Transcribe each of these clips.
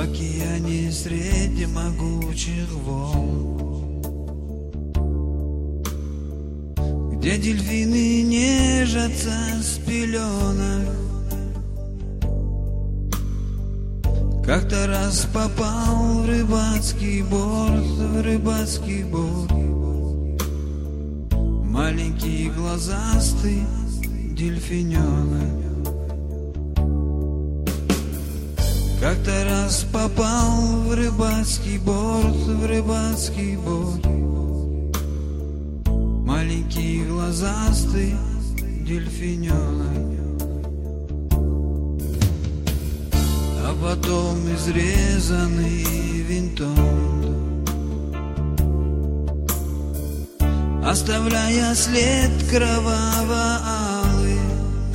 океане среди могучих волн, где дельфины нежатся с пеленок. Как-то раз попал в рыбацкий борт, маленький глазастый дельфиненок. Как-то раз попал в рыбацкий борт, маленький глазастый дельфиненок. А потом изрезанный винтом, оставляя след кроваво-алый,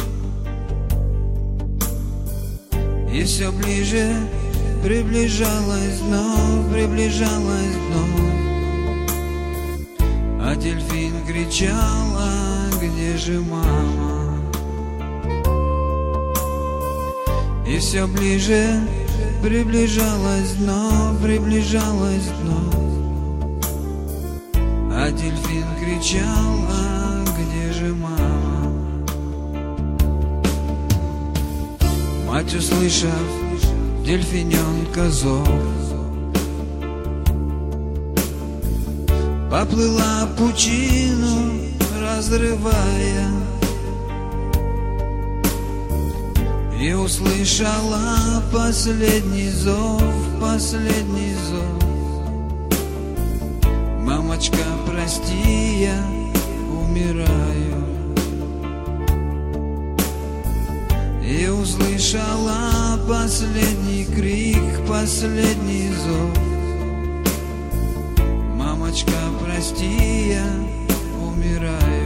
и все ближе приближалось дно, а дельфин кричал: а где же мама? И все ближе приближалось дно, а дельфин кричал: а где же мама? Мать, услышав дельфиненка зов, поплыла пучину, разрывая, и услышала последний зов. Мамочка, прости, я умираю. И услышала последний крик, последний зов. Мамочка, прости, я умираю.